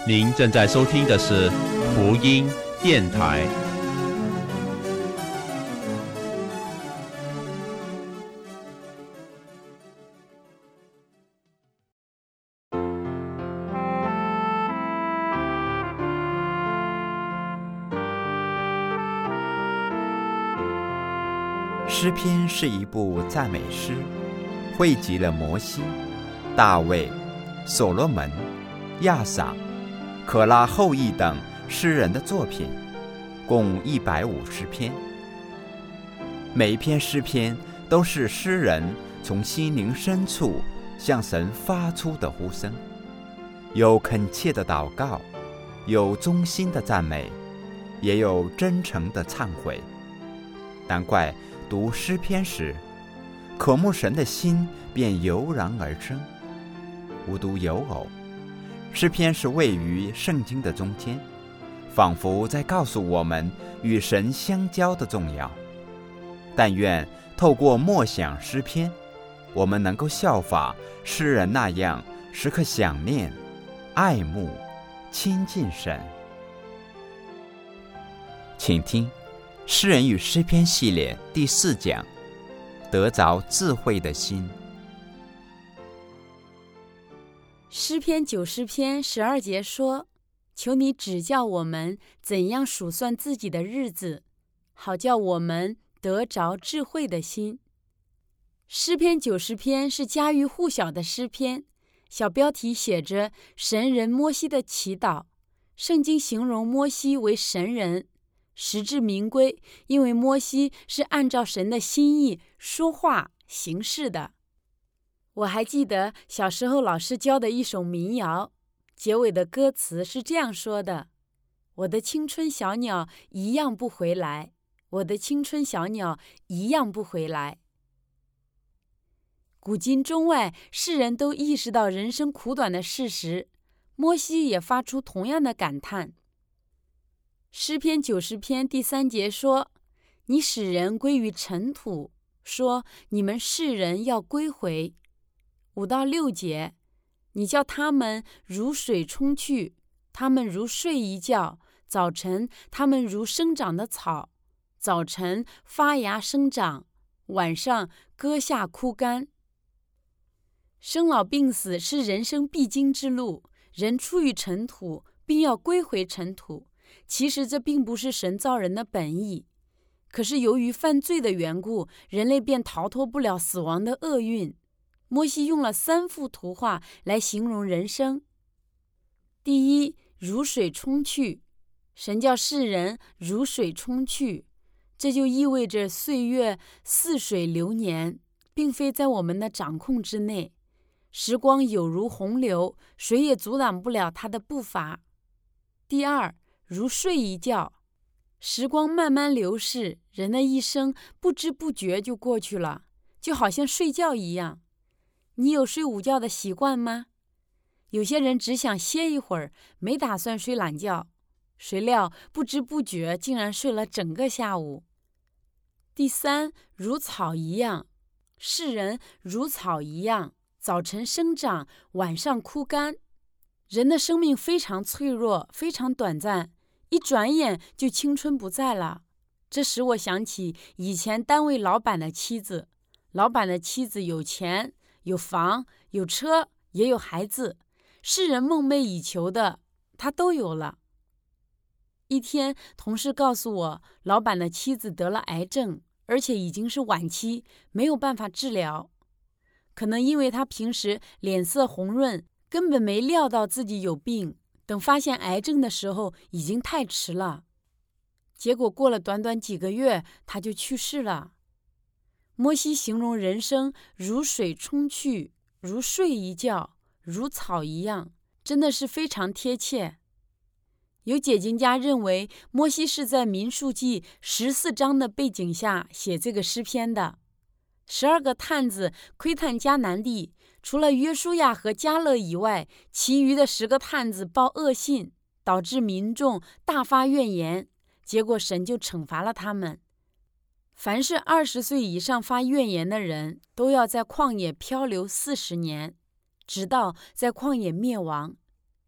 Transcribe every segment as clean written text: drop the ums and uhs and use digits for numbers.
您正在收听的是福音电台。 诗篇是一部赞美诗，汇集了摩西、大卫、所罗门、亚萨、可拉后裔等诗人的作品，共150篇。每一篇诗篇都是诗人从心灵深处向神发出的呼声，有恳切的祷告，有衷心的赞美，也有真诚的忏悔。难怪读诗篇时，渴慕神的心便油然而生。无独有偶，诗篇是位于圣经的中间，仿佛在告诉我们与神相交的重要。但愿透过默想诗篇，我们能够效法诗人那样，时刻想念、爱慕、亲近神。请听诗人与诗篇系列第4讲，得着智慧的心。 诗篇90篇12节说：求你指教我们怎样数算自己的日子，好叫我们得着智慧的心。诗篇90篇是家喻户晓的诗篇，小标题写着神人摩西的祈祷。圣经形容摩西为神人，实至名归，因为摩西是按照神的心意说话行事的。我还记得小时候老师教的一首民谣，结尾的歌词是这样说的：我的青春小鸟一样不回来，我的青春小鸟一样不回来。古今中外，世人都意识到人生苦短的事实，摩西也发出同样的感叹。诗篇90篇第3节说：你使人归于尘土，说你们世人要归回。5到6节，你叫他们如水冲去，他们如睡一觉，早晨他们如生长的草，早晨发芽生长，晚上割下枯干。生老病死是人生必经之路，人出于尘土，并要归回尘土。其实这并不是神造人的本意，可是由于犯罪的缘故，人类便逃脱不了死亡的厄运。摩西用了3幅图画来形容人生。第一，如水冲去，神叫世人如水冲去，这就意味着岁月似水流年，并非在我们的掌控之内。时光有如洪流，谁也阻挡不了它的步伐。第二，如睡一觉，时光慢慢流逝，人的一生不知不觉就过去了，就好像睡觉一样。你有睡午觉的习惯吗？有些人只想歇一会儿，没打算睡懒觉，谁料不知不觉竟然睡了整个下午。第三，如草一样，世人如草一样，早晨生长，晚上枯干。人的生命非常脆弱，非常短暂，一转眼就青春不在了。这使我想起以前单位老板的妻子，老板的妻子有钱、有房、有车，也有孩子，世人梦寐以求的，他都有了。一天，同事告诉我，老板的妻子得了癌症，而且已经是晚期，没有办法治疗。可能因为他平时脸色红润，根本没料到自己有病，等发现癌症的时候已经太迟了。结果过了短短几个月，他就去世了。摩西形容人生如水冲去，如睡一觉，如草一样，真的是非常贴切。有解经家认为，摩西是在民数记14章的背景下写这个诗篇的。12个探子窥探迦南地，除了约书亚和迦勒以外，其余的10个探子报恶信，导致民众大发怨言，结果神就惩罚了他们。凡是20岁以上发怨言的人，都要在旷野漂流40年，直到在旷野灭亡。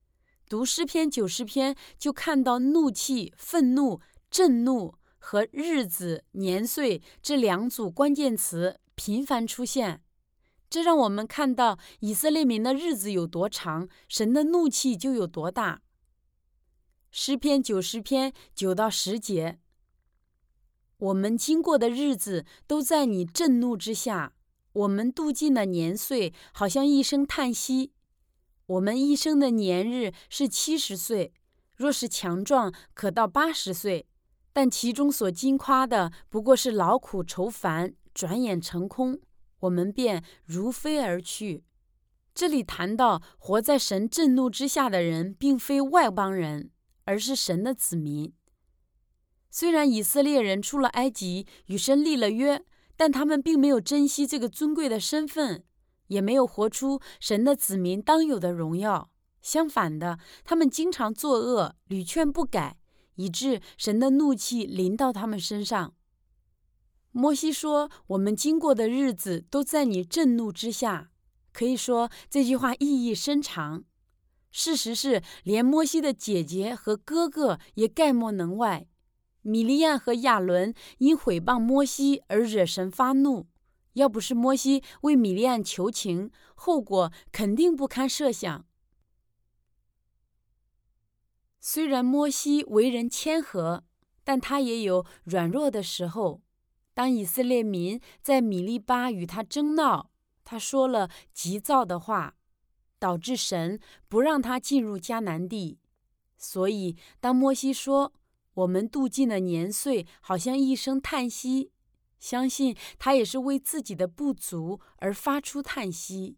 读诗篇90篇就看到怒气、愤怒、震怒和日子、年岁这2组关键词频繁出现，这让我们看到以色列民的日子有多长，神的怒气就有多大。诗篇90篇9到10节，我们经过的日子都在你震怒之下，我们度尽的年岁好像一声叹息。我们一生的年日是70岁，若是强壮，可到80岁，但其中所经夸的不过是劳苦愁烦，转眼成空，我们便如飞而去。这里谈到活在神震怒之下的人，并非外邦人，而是神的子民。虽然以色列人出了埃及，与神立了约，但他们并没有珍惜这个尊贵的身份，也没有活出神的子民当有的荣耀。相反的，他们经常作恶，屡劝不改，以致神的怒气临到他们身上。摩西说，我们经过的日子都在你震怒之下，可以说这句话意义深长。事实是，连摩西的姐姐和哥哥也概莫能外。米利暗和亚伦因毁谤摩西而惹神发怒，要不是摩西为米利暗求情，后果肯定不堪设想。虽然摩西为人谦和，但他也有软弱的时候。当以色列民在米利巴与他争闹，他说了急躁的话，导致神不让他进入迦南地。所以当摩西说我们度尽的年岁好像一声叹息，相信他也是为自己的不足而发出叹息。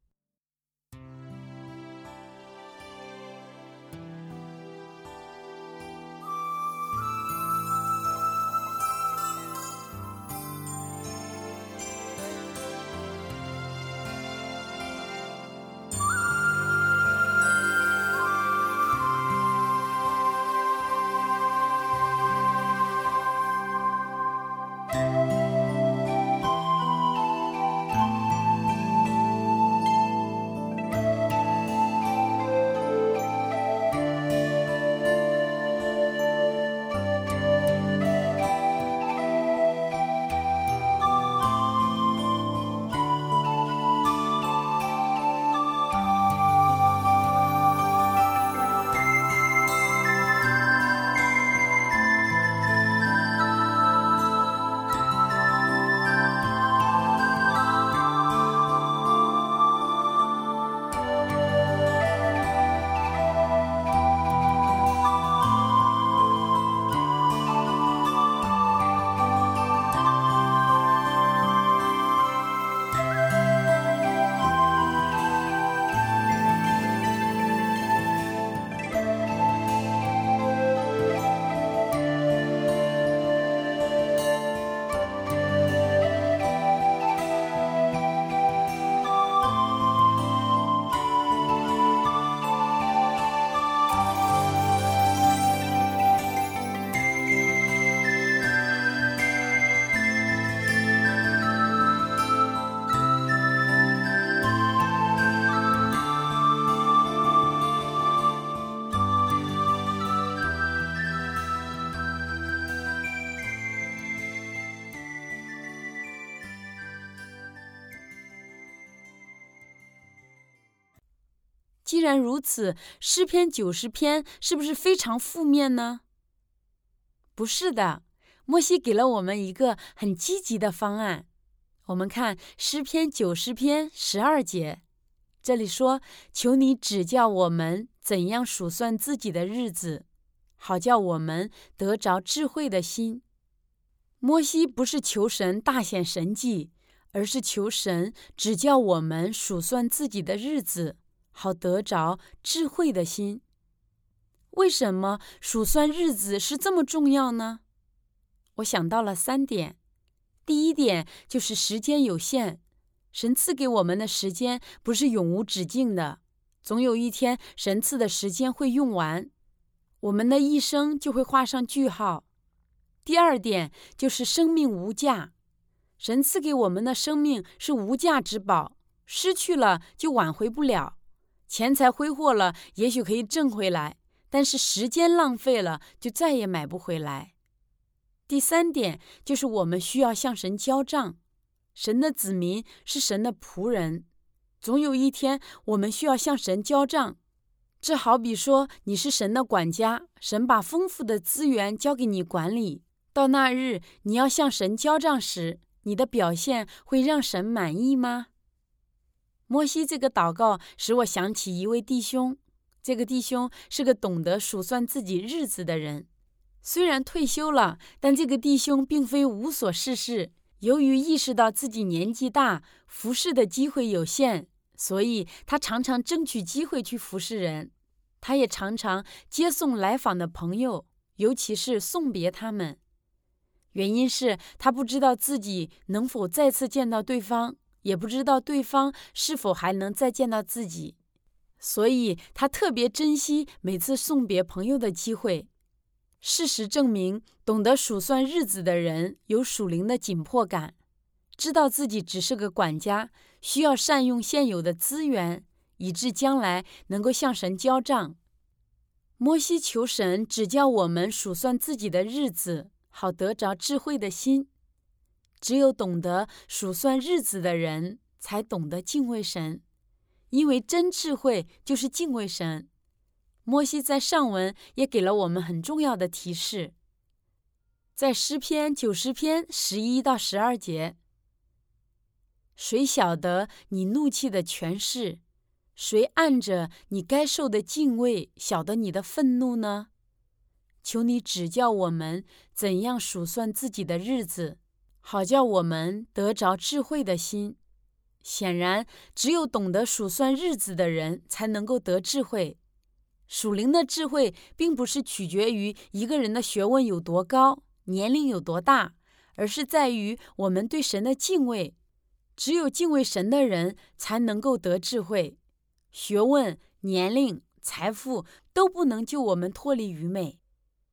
既然如此，诗篇90篇是不是非常负面呢？不是的，摩西给了我们一个很积极的方案。我们看诗篇90篇12节，这里说：求你指教我们怎样数算自己的日子，好叫我们得着智慧的心。摩西不是求神大显神迹，而是求神指教我们数算自己的日子，好得着智慧的心。为什么数算日子是这么重要呢？我想到了3点。第一点就是时间有限，神赐给我们的时间不是永无止境的，总有一天神赐的时间会用完，我们的一生就会画上句号。第二点就是生命无价，神赐给我们的生命是无价之宝，失去了就挽回不了。 钱财挥霍了，也许可以挣回来，但是时间浪费了，就再也买不回来。第3点就是我们需要向神交账。神的子民是神的仆人，总有一天我们需要向神交账。这好比说你是神的管家，神把丰富的资源交给你管理，到那日你要向神交账时，你的表现会让神满意吗？摩西这个祷告使我想起一位弟兄，这个弟兄是个懂得数算自己日子的人。虽然退休了，但这个弟兄并非无所事事。由于意识到自己年纪大，服侍的机会有限，所以他常常争取机会去服侍人。他也常常接送来访的朋友，尤其是送别他们。原因是他不知道自己能否再次见到对方，也不知道对方是否还能再见到自己，所以他特别珍惜每次送别朋友的机会。事实证明，懂得数算日子的人有属灵的紧迫感，知道自己只是个管家，需要善用现有的资源，以致将来能够向神交账。摩西求神指教我们数算自己的日子，好得着智慧的心。只有懂得数算日子的人，才懂得敬畏神，因为真智慧就是敬畏神。摩西在上文也给了我们很重要的提示，在诗篇90篇11到12节，谁晓得你怒气的权势？谁按着你该受的敬畏晓得你的愤怒呢？求你指教我们怎样数算自己的日子，好叫我们得着智慧的心。显然，只有懂得数算日子的人才能够得智慧。属灵的智慧并不是取决于一个人的学问有多高，年龄有多大，而是在于我们对神的敬畏。只有敬畏神的人才能够得智慧。学问、年龄、财富都不能救我们脱离愚昧。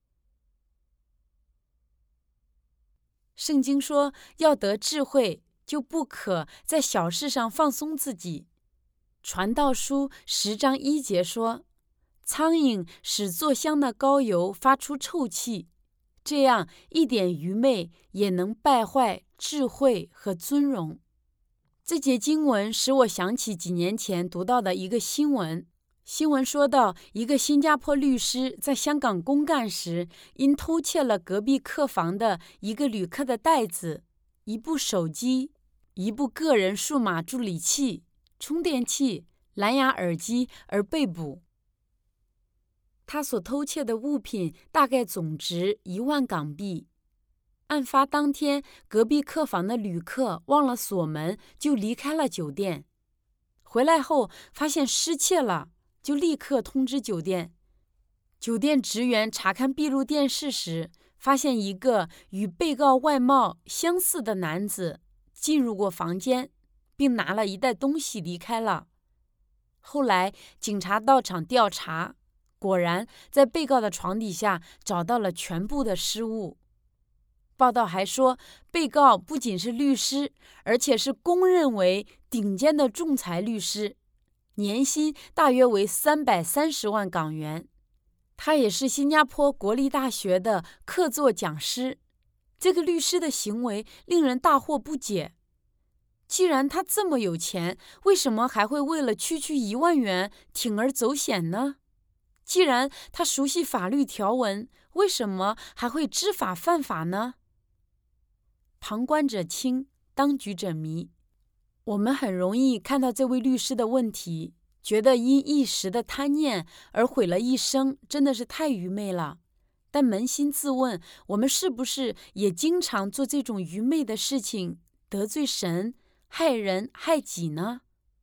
圣经说，要得智慧，就不可在小事上放松自己。传道书10章1节说，苍蝇使做香的膏油发出臭气，这样一点愚昧也能败坏智慧和尊荣。这节经文使我想起几年前读到的一个新闻。新闻说到，一个新加坡律师在香港公干时，因偷窃了隔壁客房的一个旅客的袋子、一部手机、一部个人数码助理器、充电器、蓝牙耳机而被捕。他所偷窃的物品大概总值1万港币。案发当天，隔壁客房的旅客忘了锁门，就离开了酒店。回来后发现失窃了，就立刻通知酒店。酒店职员查看闭路电视时，发现一个与被告外貌相似的男子进入过房间，并拿了一袋东西离开了。后来警察到场调查，果然在被告的床底下找到了全部的失物。报道还说，被告不仅是律师，而且是公认为顶尖的仲裁律师，年薪大约为330万港元。他也是新加坡国立大学的客座讲师。这个律师的行为令人大惑不解。既然他这么有钱，为什么还会为了区区1万元铤而走险呢？既然他熟悉法律条文，为什么还会知法犯法呢？旁观者清，当局者迷。我们很容易看到这位律师的问题，觉得因一时的贪念而毁了一生，真的是太愚昧了。但扪心自问，我们是不是也经常做这种愚昧的事情，得罪神，害人害己呢？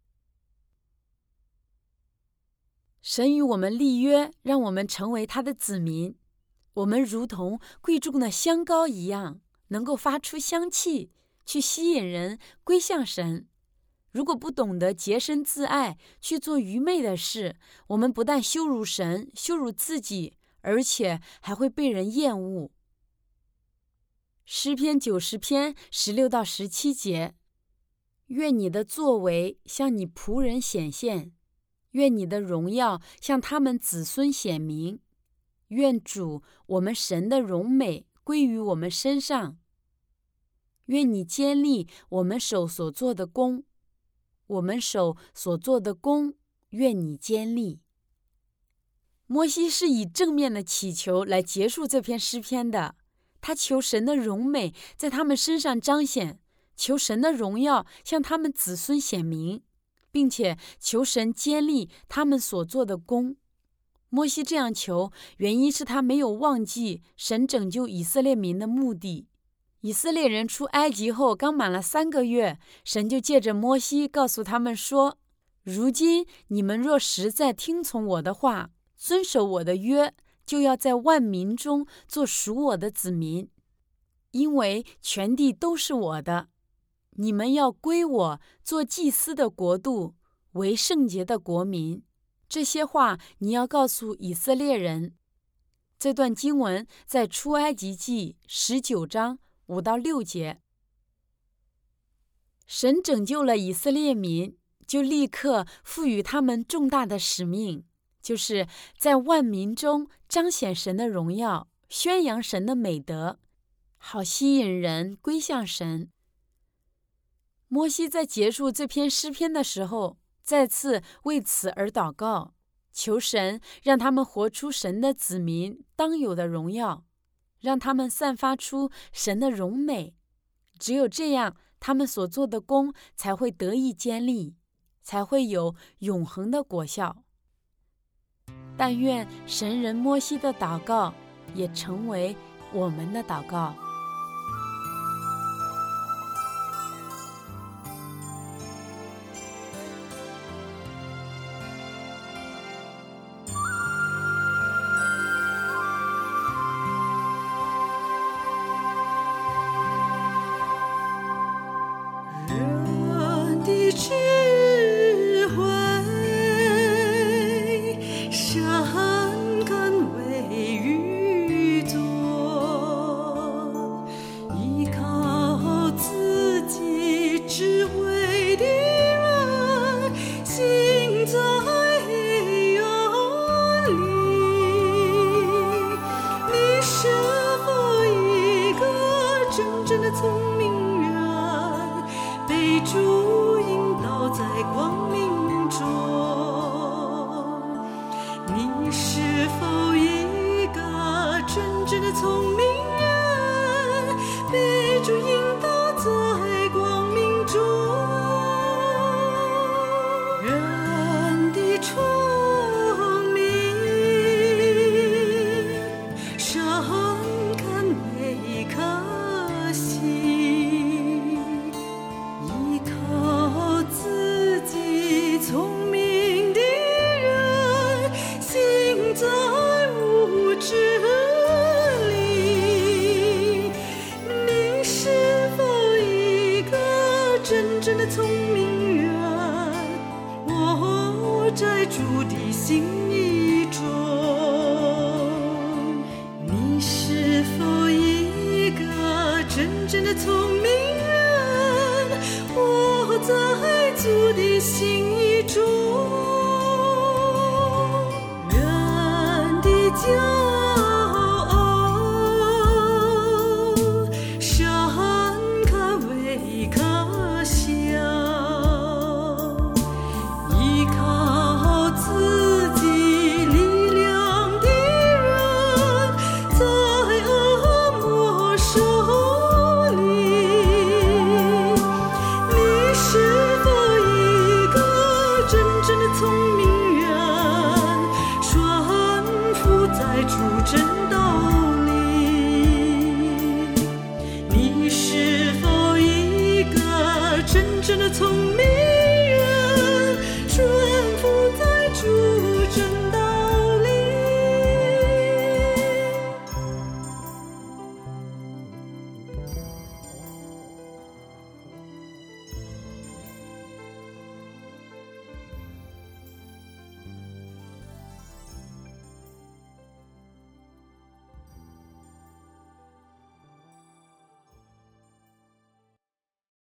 神与我们立约，让我们成为他的子民。我们如同贵重的香膏一样，能够发出香气，去吸引人归向神。如果不懂得洁身自爱，去做愚昧的事，我们不但羞辱神，羞辱自己，而且还会被人厌恶。诗篇90篇16到17节，愿你的作为向你仆人显现， 愿你的荣耀向他们子孙显明，愿主我们神的荣美归于我们身上。愿你坚立我们手所做的工，我们手所做的工，愿你坚立。摩西是以正面的祈求来结束这篇诗篇的，他求神的荣美在他们身上彰显，求神的荣耀向他们子孙显明，并且求神坚立他们所做的工。摩西这样求，原因是他没有忘记神拯救以色列民的目的。以色列人出埃及后刚满了3个月，神就借着摩西告诉他们说，如今你们若实在听从我的话，遵守我的约，就要在万民中做属我的子民，因为全地都是我的。你们要归我，做祭司的国度，为圣洁的国民。这些话你要告诉以色列人。这段经文在出埃及记19章5到6节。神拯救了以色列民，就立刻赋予他们重大的使命，就是在万民中彰显神的荣耀，宣扬神的美德，好吸引人归向神。摩西在结束这篇诗篇的时候，再次为此而祷告，求神让他们活出神的子民当有的荣耀，让他们散发出神的荣美。只有这样，他们所做的工才会得以坚立，才会有永恒的果效。但愿神人摩西的祷告也成为我们的祷告。 在主的心意中。